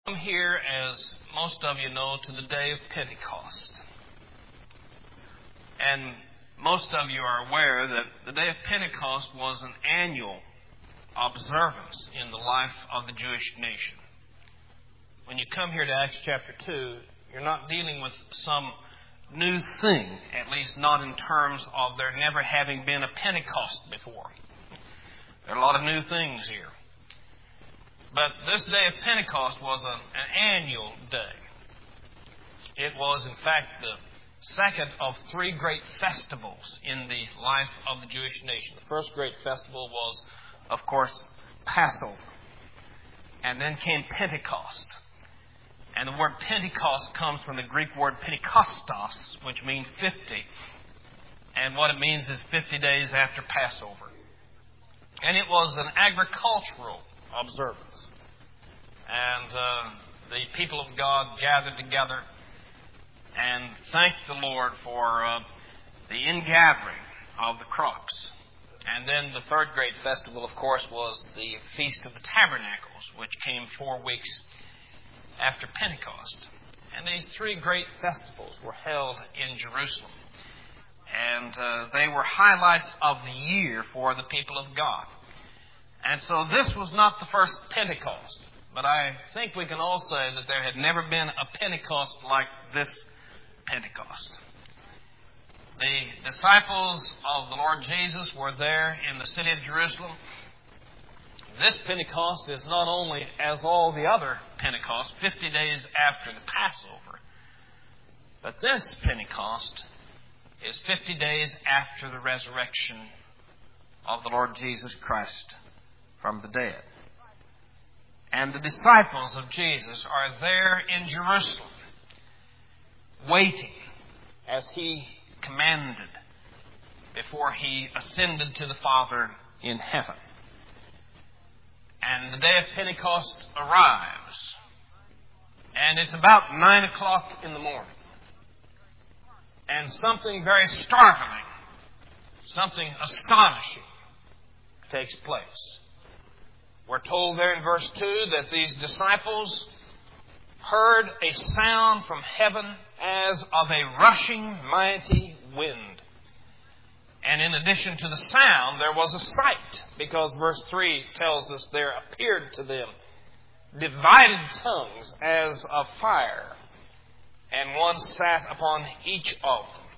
I'm here, as most of you know, to the day of Pentecost. And most of you are aware that the day of Pentecost was an annual observance in the life of the Jewish nation. When you come here to Acts chapter 2, you're not dealing with some new thing, at least not in terms of there never having been a Pentecost before. There are a lot of new things here. But this day of Pentecost was an annual day. It was, in fact, the second of three great festivals in the life of the Jewish nation. The first great festival was, of course, Passover. And then came Pentecost. And the word Pentecost comes from the Greek word Pentekostos, which means 50. And what it means is 50 days after Passover. And it was an agricultural observance. And the people of God gathered together and thanked the Lord for the ingathering of the crops. And then the third great festival, of course, was the Feast of the Tabernacles, which came 4 weeks after Pentecost. And these three great festivals were held in Jerusalem. And they were highlights of the year for the people of God. And so this was not the first Pentecost, but I think we can all say that there had never been a Pentecost like this Pentecost. The disciples of the Lord Jesus were there in the city of Jerusalem. This Pentecost is not only, as all the other Pentecosts, 50 days after the Passover, but this Pentecost is 50 days after the resurrection of the Lord Jesus Christ from the dead. And the disciples of Jesus are there in Jerusalem, waiting as He commanded before He ascended to the Father in heaven. And the day of Pentecost arrives, and it's about 9 o'clock in the morning. And something very startling, something astonishing takes place. We're told there in verse 2 that these disciples heard a sound from heaven as of a rushing mighty wind. And in addition to the sound, there was a sight, because verse 3 tells us there appeared to them divided tongues as of fire, and one sat upon each of them.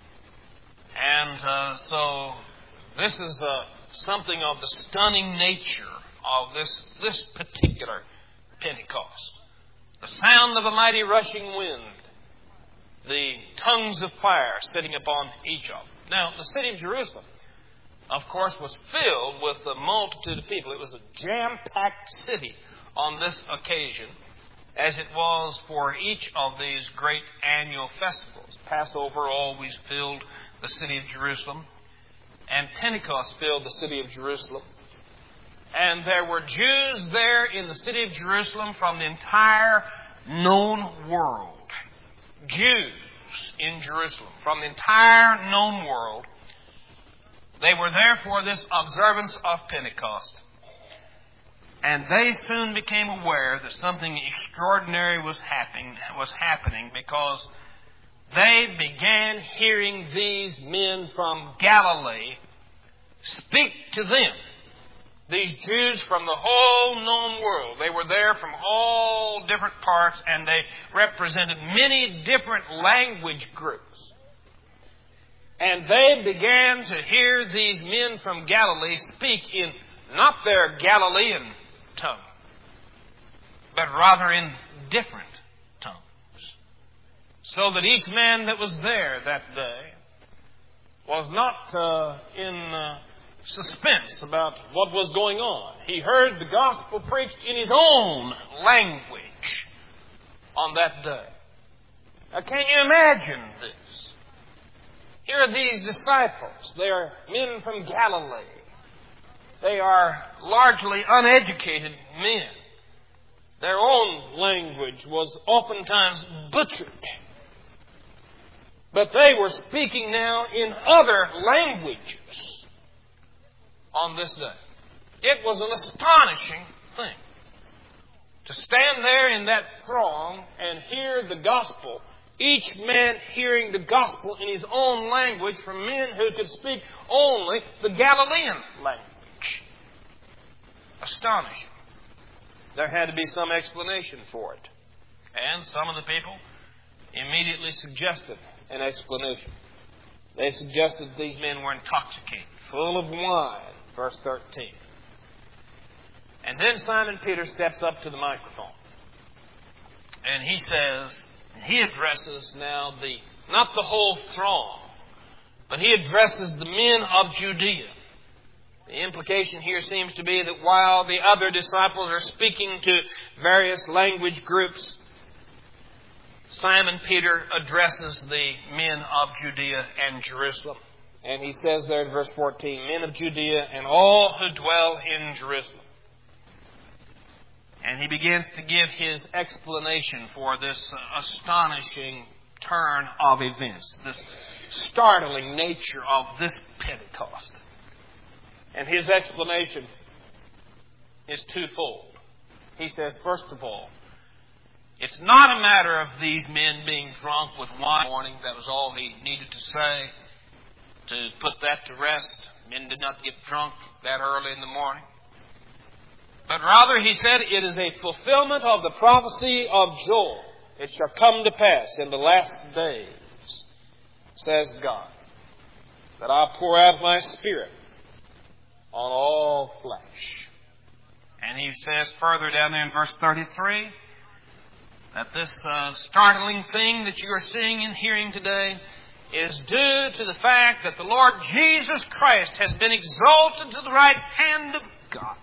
And so this is something of the stunning nature of this particular Pentecost. The sound of a mighty rushing wind, the tongues of fire sitting upon each of them. Now, the city of Jerusalem, of course, was filled with the multitude of people. It was a jam-packed city on this occasion, as it was for each of these great annual festivals. Passover always filled the city of Jerusalem, and Pentecost filled the city of Jerusalem. And there were Jews there in the city of Jerusalem from the entire known world. Jews in Jerusalem from the entire known world. They were there for this observance of Pentecost. And they soon became aware that something extraordinary was happening because they began hearing these men from Galilee speak to them. These Jews from the whole known world. They were there from all different parts, and they represented many different language groups. And they began to hear these men from Galilee speak in not their Galilean tongue, but rather in different tongues. So that each man that was there that day was not in suspense about what was going on. He heard the gospel preached in his own language on that day. Now, can you imagine this? Here are these disciples. They are men from Galilee. They are largely uneducated men. Their own language was oftentimes butchered. But they were speaking now in other languages on this day. It was an astonishing thing to To stand there in that throng and hear the gospel, each man hearing the gospel in his own language from men who could speak only the Galilean language. Astonishing. There had to be some explanation for it. And some of the people immediately suggested an explanation. They suggested that these men were intoxicated, full of wine, verse 13. And then Simon Peter steps up to the microphone. And he says, he addresses now not the whole throng, but he addresses the men of Judea. The implication here seems to be that while the other disciples are speaking to various language groups, Simon Peter addresses the men of Judea and Jerusalem. And he says there in verse 14, men of Judea and all who dwell in Jerusalem. And he begins to give his explanation for this astonishing turn of events, this startling nature of this Pentecost. And his explanation is twofold. He says, first of all, it's not a matter of these men being drunk with wine in the morning. That was all he needed to say to put that to rest. Men did not get drunk that early in the morning. But rather, he said, it is a fulfillment of the prophecy of Joel. It shall come to pass in the last days, says God, that I'll pour out my Spirit on all flesh. And he says further down there in verse 33, that this startling thing that you are seeing and hearing today is due to the fact that the Lord Jesus Christ has been exalted to the right hand of God.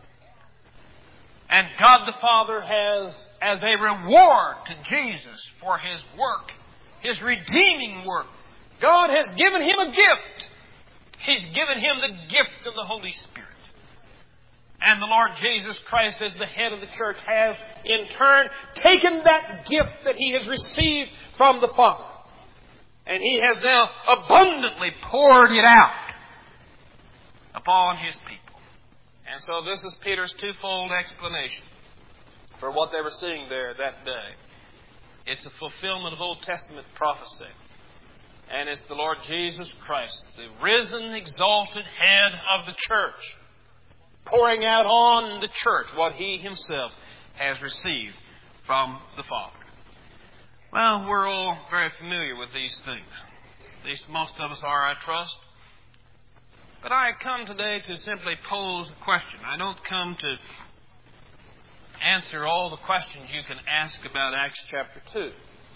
And God the Father has, as a reward to Jesus for His work, His redeeming work, God has given Him a gift. He's given Him the gift of the Holy Spirit. And the Lord Jesus Christ, as the head of the church, has in turn taken that gift that He has received from the Father. And He has now abundantly poured it out upon His people. And so this is Peter's twofold explanation for what they were seeing there that day. It's a fulfillment of Old Testament prophecy. And it's the Lord Jesus Christ, the risen, exalted head of the church, pouring out on the church what He Himself has received from the Father. Well, we're all very familiar with these things. At least most of us are, I trust. But I come today to simply pose a question. I don't come to answer all the questions you can ask about Acts chapter 2.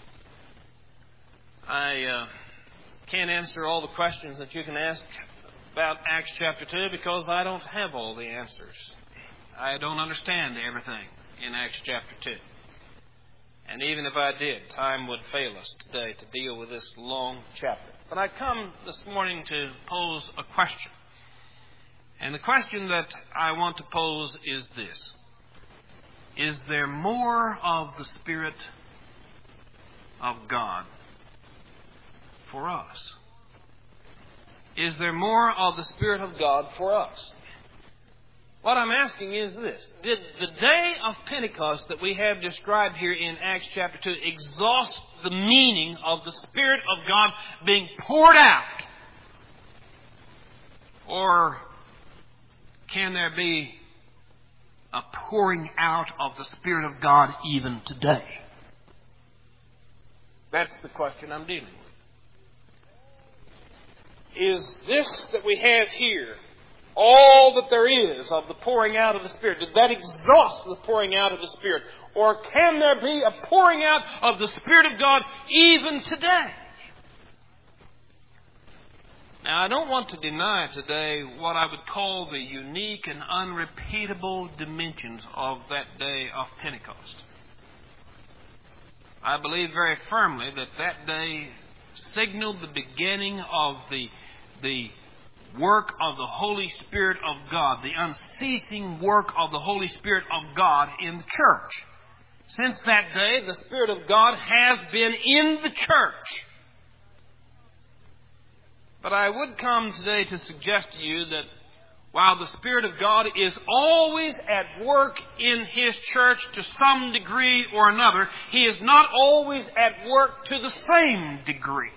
I can't answer all the questions that you can ask about Acts chapter 2 because I don't have all the answers. I don't understand everything in Acts chapter 2. And even if I did, time would fail us today to deal with this long chapter. But I come this morning to pose a question. And the question that I want to pose is this. Is there more of the Spirit of God for us? Is there more of the Spirit of God for us? What I'm asking is this. Did the day of Pentecost that we have described here in Acts chapter 2 exhaust the meaning of the Spirit of God being poured out? Or can there be a pouring out of the Spirit of God even today? That's the question I'm dealing with. Is this that we have here all that there is of the pouring out of the Spirit? Did that exhaust the pouring out of the Spirit? Or can there be a pouring out of the Spirit of God even today? Now, I don't want to deny today what I would call the unique and unrepeatable dimensions of that day of Pentecost. I believe very firmly that that day signaled the beginning of the work of the Holy Spirit of God, the unceasing work of the Holy Spirit of God in the church. Since that day, the Spirit of God has been in the church. But I would come today to suggest to you that while the Spirit of God is always at work in His church to some degree or another, He is not always at work to the same degree.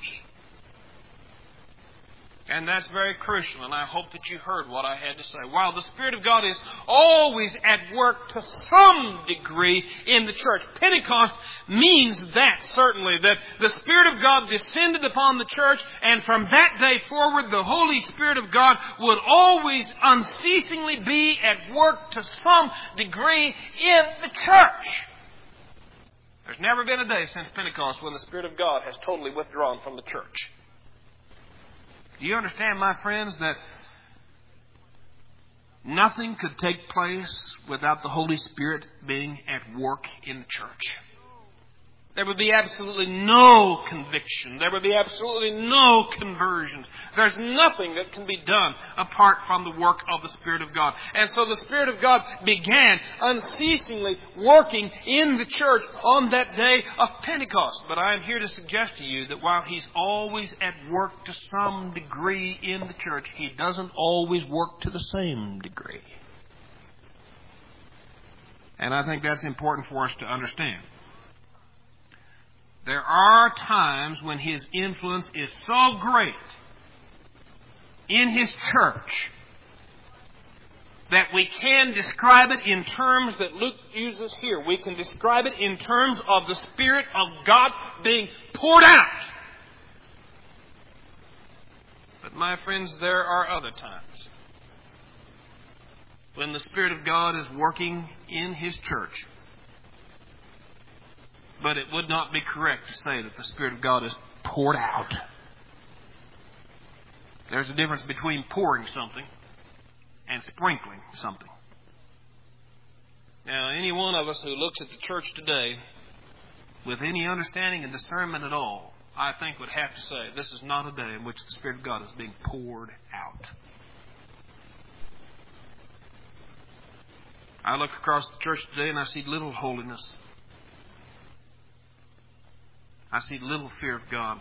And that's very crucial, and I hope that you heard what I had to say. While the Spirit of God is always at work to some degree in the church, Pentecost means that, certainly, that the Spirit of God descended upon the church, and from that day forward, the Holy Spirit of God would always unceasingly be at work to some degree in the church. There's never been a day since Pentecost when the Spirit of God has totally withdrawn from the church. Do you understand, my friends, that nothing could take place without the Holy Spirit being at work in the church? There would be absolutely no conviction. There would be absolutely no conversions. There's nothing that can be done apart from the work of the Spirit of God. And so the Spirit of God began unceasingly working in the church on that day of Pentecost. But I am here to suggest to you that while He's always at work to some degree in the church, He doesn't always work to the same degree. And I think that's important for us to understand. There are times when His influence is so great in His church that we can describe it in terms that Luke uses here. We can describe it in terms of the Spirit of God being poured out. But my friends, there are other times when the Spirit of God is working in His church. But it would not be correct to say that the Spirit of God is poured out. There's a difference between pouring something and sprinkling something. Now, any one of us who looks at the church today with any understanding and discernment at all, I think would have to say this is not a day in which the Spirit of God is being poured out. I look across the church today and I see little holiness. I see little fear of God.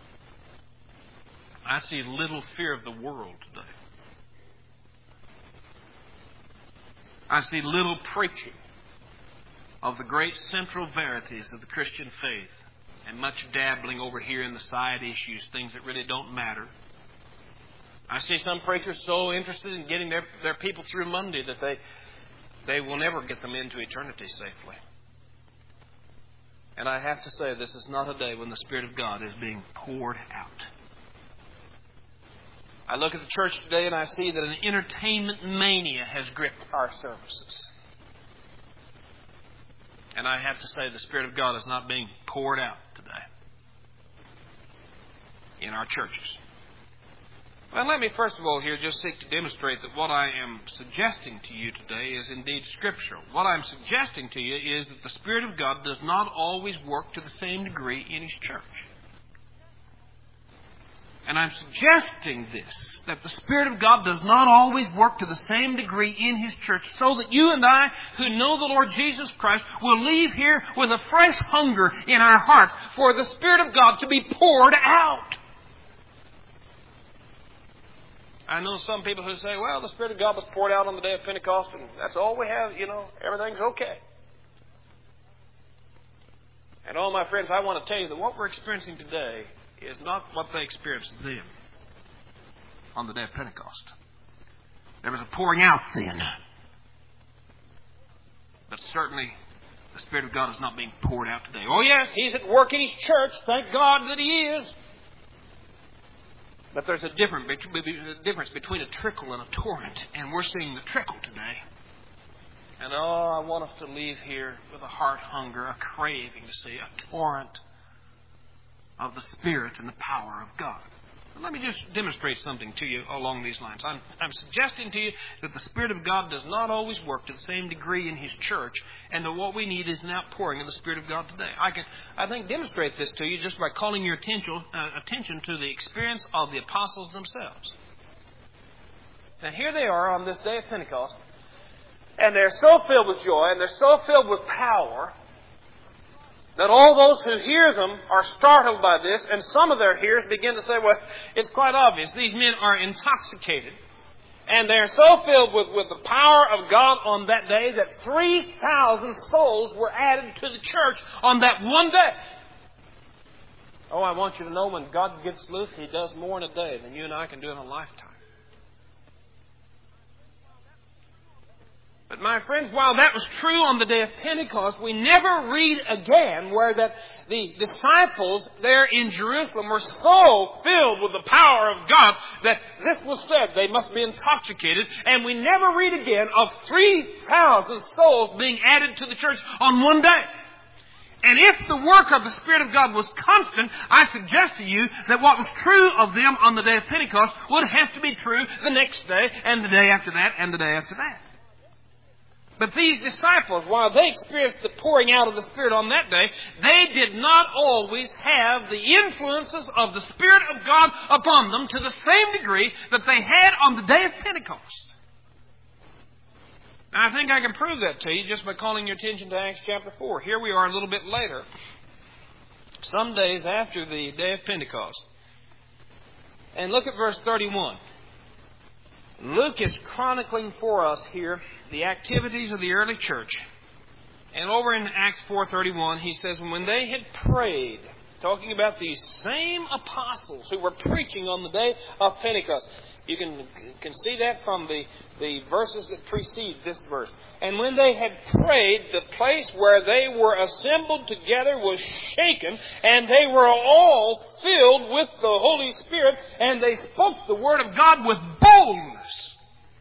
I see little fear of the world today. I see little preaching of the great central verities of the Christian faith and much dabbling over here in the side issues, things that really don't matter. I see some preachers so interested in getting their people through Monday that they will never get them into eternity safely. And I have to say, this is not a day when the Spirit of God is being poured out. I look at the church today and I see that an entertainment mania has gripped our services. And I have to say, the Spirit of God is not being poured out today in our churches. Well, let me first of all here just seek to demonstrate that what I am suggesting to you today is indeed scriptural. What I'm suggesting to you is that the Spirit of God does not always work to the same degree in His church. And I'm suggesting this, that the Spirit of God does not always work to the same degree in His church, so that you and I, who know the Lord Jesus Christ, will leave here with a fresh hunger in our hearts for the Spirit of God to be poured out. I know some people who say, well, the Spirit of God was poured out on the day of Pentecost and that's all we have, everything's okay. And all my friends, I want to tell you that what we're experiencing today is not what they experienced then on the day of Pentecost. There was a pouring out then. But certainly the Spirit of God is not being poured out today. Oh yes, He's at work in His church. Thank God that He is. But there's a difference between a trickle and a torrent. And we're seeing the trickle today. And I want us to leave here with a heart hunger, a craving to see a torrent of the Spirit and the power of God. And let me just demonstrate something to you along these lines. I'm suggesting to you that the Spirit of God does not always work to the same degree in His church, and that what we need is an outpouring of the Spirit of God today. I think, demonstrate this to you just by calling your attention to the experience of the apostles themselves. Now here they are on this day of Pentecost, and they're so filled with joy, and they're so filled with power, that all those who hear them are startled by this, and some of their hearers begin to say, well, it's quite obvious. These men are intoxicated, And they're so filled with the power of God on that day that 3,000 souls were added to the church on that one day. Oh, I want you to know when God gets loose, He does more in a day than you and I can do in a lifetime. But my friends, while that was true on the day of Pentecost, we never read again where that the disciples there in Jerusalem were so filled with the power of God that this was said, they must be intoxicated. And we never read again of 3,000 souls being added to the church on one day. And if the work of the Spirit of God was constant, I suggest to you that what was true of them on the day of Pentecost would have to be true the next day, and the day after that, and the day after that. But these disciples, while they experienced the pouring out of the Spirit on that day, they did not always have the influences of the Spirit of God upon them to the same degree that they had on the day of Pentecost. Now, I think I can prove that to you just by calling your attention to Acts chapter 4. Here we are a little bit later, some days after the day of Pentecost. And look at verse 31. Luke is chronicling for us here the activities of the early church. And over in Acts 4:31, he says, when they had prayed, talking about these same apostles who were preaching on the day of Pentecost. You can see that from the verses that precede this verse. And when they had prayed, the place where they were assembled together was shaken, and they were all filled with the Holy Spirit, and they spoke the Word of God with boldness.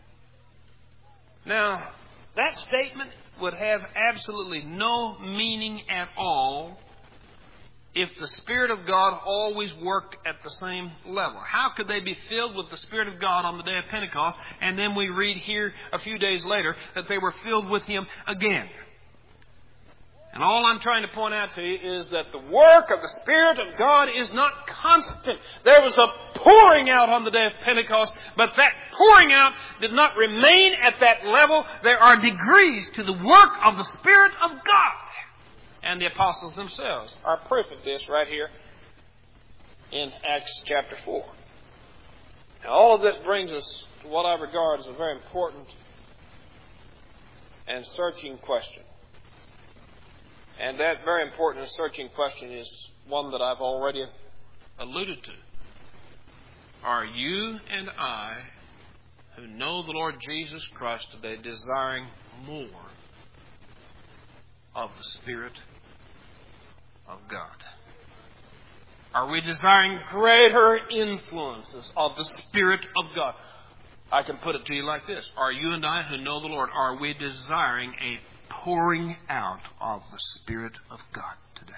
Now, that statement would have absolutely no meaning at all if the Spirit of God always worked at the same level. How could they be filled with the Spirit of God on the day of Pentecost, and then we read here a few days later that they were filled with Him again? And all I'm trying to point out to you is that the work of the Spirit of God is not constant. There was a pouring out on the day of Pentecost, but that pouring out did not remain at that level. There are degrees to the work of the Spirit of God. And the apostles themselves are proof of this right here in Acts chapter 4. Now, all of this brings us to what I regard as a very important and searching question. And that very important and searching question is one that I've already alluded to. Are you and I, who know the Lord Jesus Christ today, desiring more of the Spirit of God? Are we desiring greater influences of the Spirit of God? I can put it to you like this. Are you and I, who know the Lord, are we desiring a pouring out of the Spirit of God today?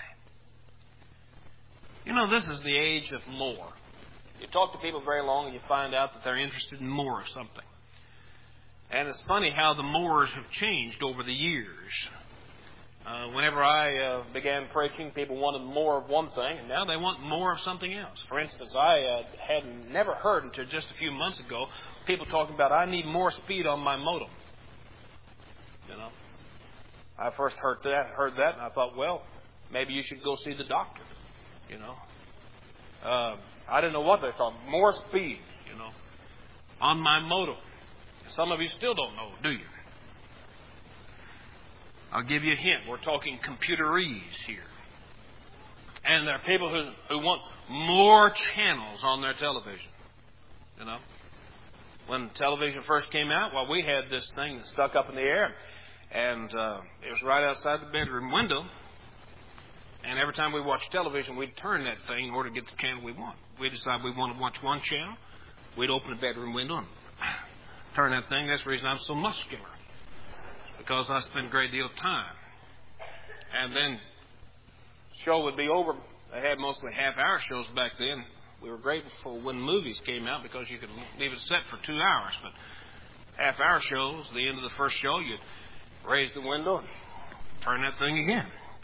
You know, this is the age of more. You talk to people very long and you find out that they're interested in more of something. And it's funny how the mores have changed over the years. Whenever I began preaching, people wanted more of one thing, and now they want more of something else. For instance, I had never heard until just a few months ago people talking about, I need more speed on my modem. You know, I first heard that, and I thought, well, maybe you should go see the doctor. You know, I didn't know what they thought. More speed, you know, on my modem. Some of you still don't know, do you? I'll give you a hint. We're talking computerese here. And there are people who want more channels on their television. You know, when television first came out, well, we had this thing that stuck up in the air, and it was right outside the bedroom window. And every time we watched television, we'd turn that thing in order to get the channel we want. We decided we want to watch one channel. We'd open the bedroom window and turn that thing. That's the reason I'm so muscular, because I spend a great deal of time. And then the show would be over. They had mostly half-hour shows back then. We were grateful when movies came out because you could leave it set for 2 hours. But half-hour shows, the end of the first show, you'd raise the window and turn that thing again.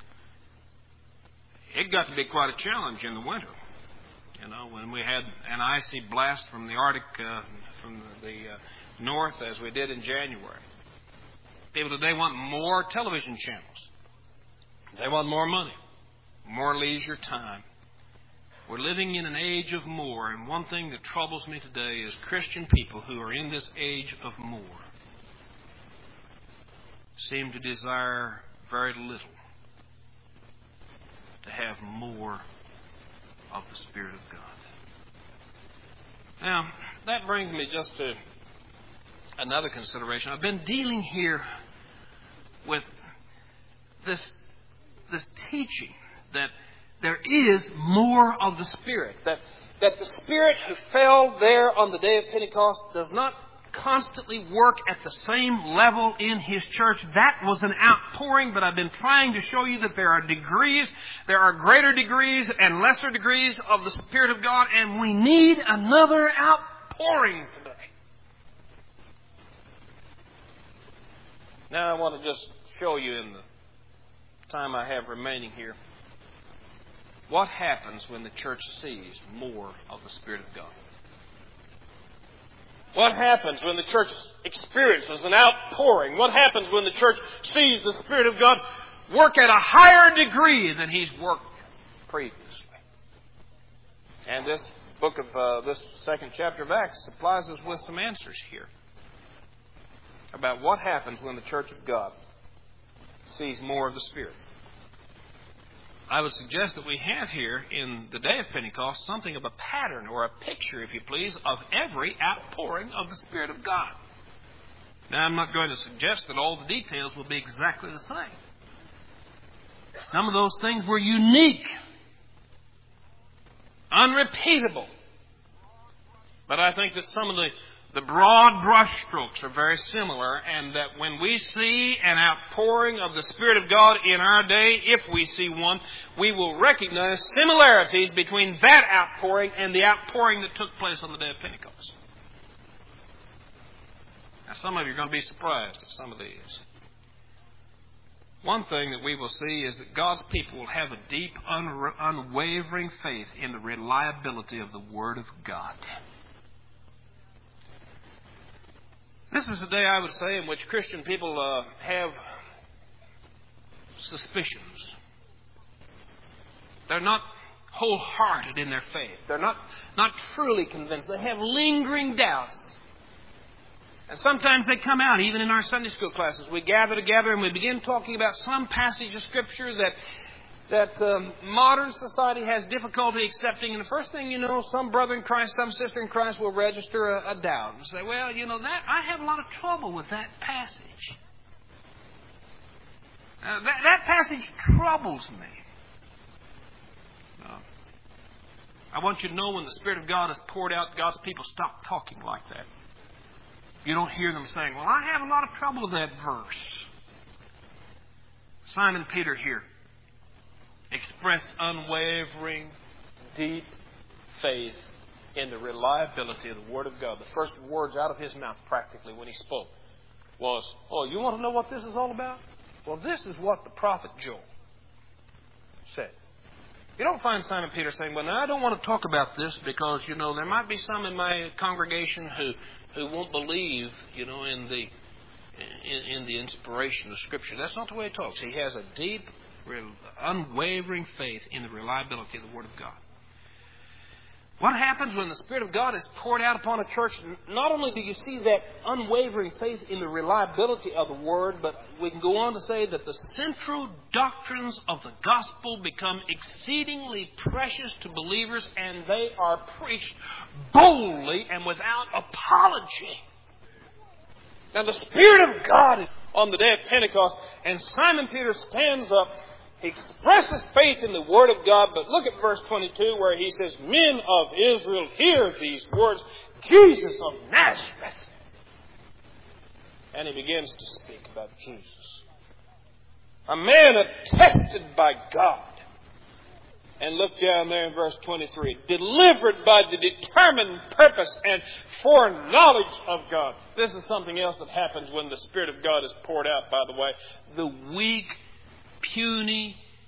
It got to be quite a challenge in the winter. You know, when we had an icy blast from the Arctic, from the north, as we did in January. People today want more television channels. They want more money, more leisure time. We're living in an age of more, and one thing that troubles me today is Christian people who are in this age of more seem to desire very little to have more of the Spirit of God. Now, that brings me just to another consideration. I've been dealing here with this teaching that there is more of the Spirit. That the Spirit who fell there on the day of Pentecost does not constantly work at the same level in His church. That was an outpouring, but I've been trying to show you that there are degrees. There are greater degrees and lesser degrees of the Spirit of God, and we need another outpouring today. Now I want to just show you in the time I have remaining here what happens when the church sees more of the Spirit of God. What happens when the church experiences an outpouring? What happens when the church sees the Spirit of God work at a higher degree than He's worked previously? And this book of this second chapter of Acts supplies us with some answers here about what happens when the church of God sees more of the Spirit. I would suggest that we have here in the day of Pentecost something of a pattern or a picture, if you please, of every outpouring of the Spirit of God. Now, I'm not going to suggest that all the details will be exactly the same. Some of those things were unique, unrepeatable. But I think that some of the broad brushstrokes are very similar, and that when we see an outpouring of the Spirit of God in our day, if we see one, we will recognize similarities between that outpouring and the outpouring that took place on the day of Pentecost. Now, some of you are going to be surprised at some of these. One thing that we will see is that God's people will have a deep, unwavering faith in the reliability of the Word of God. This is a day, I would say, in which Christian people have suspicions. They're not wholehearted in their faith. They're not truly convinced. They have lingering doubts. And sometimes they come out, even in our Sunday school classes. We gather together and we begin talking about some passage of Scripture that modern society has difficulty accepting. And the first thing you know, some brother in Christ, some sister in Christ will register a doubt and say, well, you know, that I have a lot of trouble with that passage. That passage troubles me. I want you to know when the Spirit of God is poured out, God's people stop talking like that. You don't hear them saying, well, I have a lot of trouble with that verse. Simon Peter here expressed unwavering, deep faith in the reliability of the Word of God. The first words out of his mouth practically when he spoke was, oh, you want to know what this is all about? Well, this is what the prophet Joel said. You don't find Simon Peter saying, well, now I don't want to talk about this because, you know, there might be some in my congregation who won't believe, you know, in the inspiration of Scripture. That's not the way he talks. He has a deep, unwavering faith in the reliability of the Word of God. What happens when the Spirit of God is poured out upon a church? Not only do you see that unwavering faith in the reliability of the Word, but we can go on to say that the central doctrines of the gospel become exceedingly precious to believers, and they are preached boldly and without apology. Now, the Spirit of God is on the day of Pentecost, and Simon Peter stands up. He expresses faith in the Word of God, but look at verse 22 where he says, men of Israel, hear these words, Jesus of Nazareth. And he begins to speak about Jesus. A man attested by God. And look down there in verse 23. Delivered by the determined purpose and foreknowledge of God. This is something else that happens when the Spirit of God is poured out, by the way. The weak, puny,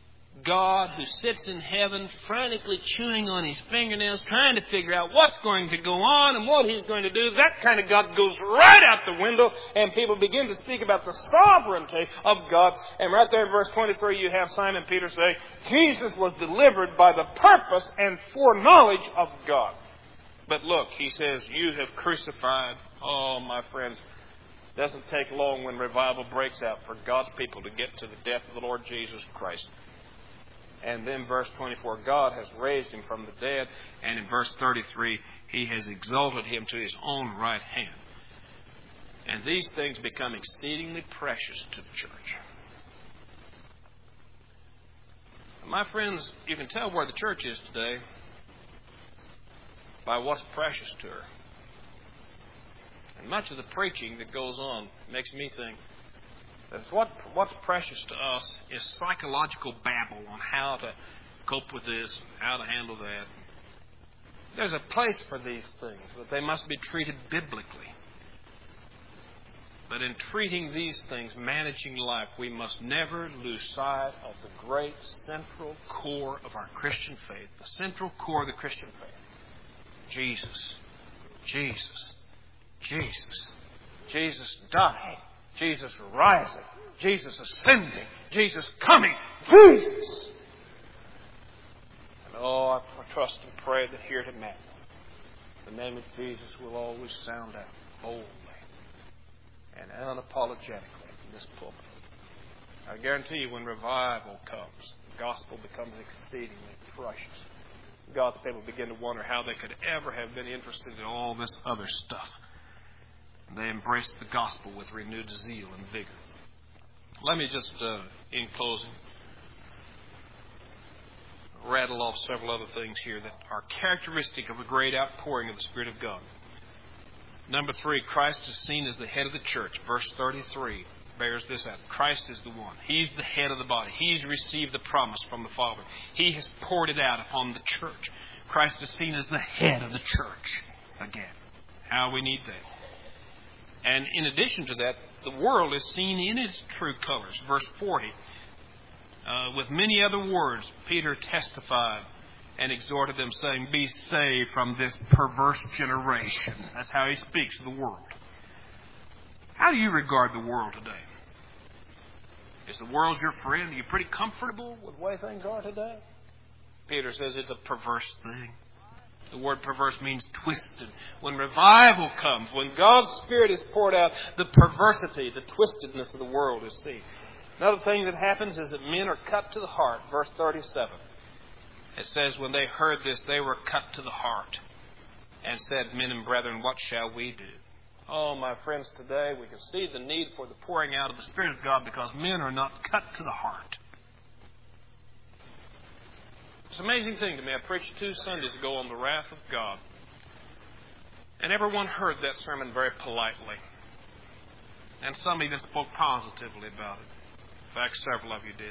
God who sits in heaven frantically chewing on his fingernails, trying to figure out what's going to go on and what he's going to do. That kind of God goes right out the window, and people begin to speak about the sovereignty of God. And right there in verse 23, you have Simon Peter say, Jesus was delivered by the purpose and foreknowledge of God. But look, he says, you have crucified. Oh, my friends, it doesn't take long when revival breaks out for God's people to get to the death of the Lord Jesus Christ. And then verse 24, God has raised him from the dead. And in verse 33, he has exalted him to his own right hand. And these things become exceedingly precious to the church. My friends, you can tell where the church is today by what's precious to her. And much of the preaching that goes on makes me think that what's precious to us is psychological babble on how to cope with this, how to handle that. There's a place for these things, but they must be treated biblically. But in treating these things, managing life, we must never lose sight of the great central core of our Christian faith, the central core of the Christian faith. Jesus, Jesus, Jesus, Jesus dying, Jesus rising, Jesus ascending, Jesus coming, Jesus. And I trust and pray that here tonight, the name of Jesus will always sound out boldly and unapologetically from this pulpit. I guarantee you, when revival comes, the gospel becomes exceedingly precious. God's people begin to wonder how they could ever have been interested in all this other stuff. And they embrace the gospel with renewed zeal and vigor. Let me just, in closing, rattle off several other things here that are characteristic of a great outpouring of the Spirit of God. Number 3, Christ is seen as the head of the church. Verse 33 bears this out. Christ is the one. He's the head of the body. He's received the promise from the Father. He has poured it out upon the church. Christ is seen as the head of the church. Again, how we need that. And in addition to that, the world is seen in its true colors. Verse 40. With many other words, Peter testified and exhorted them, saying, be saved from this perverse generation. That's how he speaks to the world. How do you regard the world today? Is the world your friend? Are you pretty comfortable with the way things are today? Peter says it's a perverse thing. The word perverse means twisted. When revival comes, when God's Spirit is poured out, the perversity, the twistedness of the world is seen. Another thing that happens is that men are cut to the heart. Verse 37. It says, when they heard this, they were cut to the heart and said, men and brethren, what shall we do? Oh, my friends, today we can see the need for the pouring out of the Spirit of God because men are not cut to the heart. It's an amazing thing to me. I preached 2 Sundays ago on the wrath of God. And everyone heard that sermon very politely. And some even spoke positively about it. In fact, several of you did.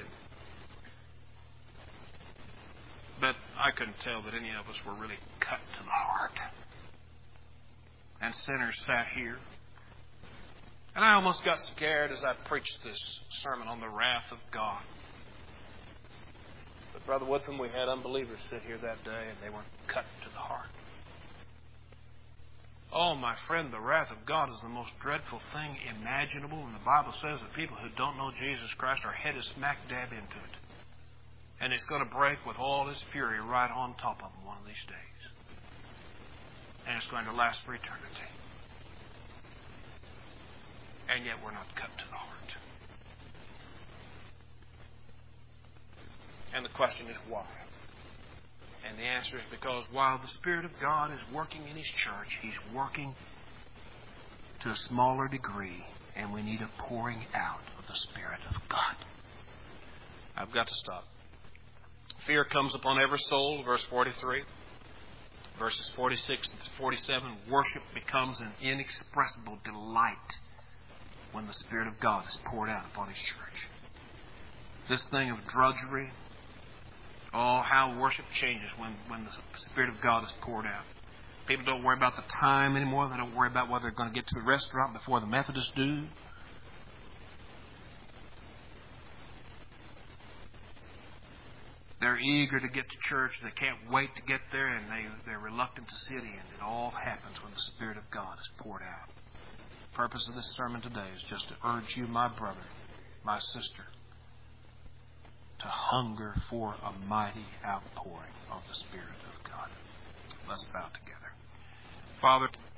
But I couldn't tell that any of us were really cut to the heart. And sinners sat here. And I almost got scared as I preached this sermon on the wrath of God. But Brother Woodfin, we had unbelievers sit here that day and they were cut to the heart. Oh, my friend, the wrath of God is the most dreadful thing imaginable. And the Bible says that people who don't know Jesus Christ are headed smack dab into it. And it's going to break with all its fury right on top of them one of these days. And it's going to last for eternity. And yet we're not cut to the heart. And the question is why? And the answer is because while the Spirit of God is working in His church, He's working to a smaller degree, and we need a pouring out of the Spirit of God. I've got to stop. Fear comes upon every soul, verse 43. Verses 46 and 47, worship becomes an inexpressible delight when the Spirit of God is poured out upon His church. This thing of drudgery, how worship changes when the Spirit of God is poured out. People don't worry about the time anymore. They don't worry about whether they're going to get to the restaurant before the Methodists do. They're eager to get to church. They can't wait to get there, and they're reluctant to sit in. It all happens when the Spirit of God is poured out. The purpose of this sermon today is just to urge you, my brother, my sister, to hunger for a mighty outpouring of the Spirit of God. Let's bow together. Father,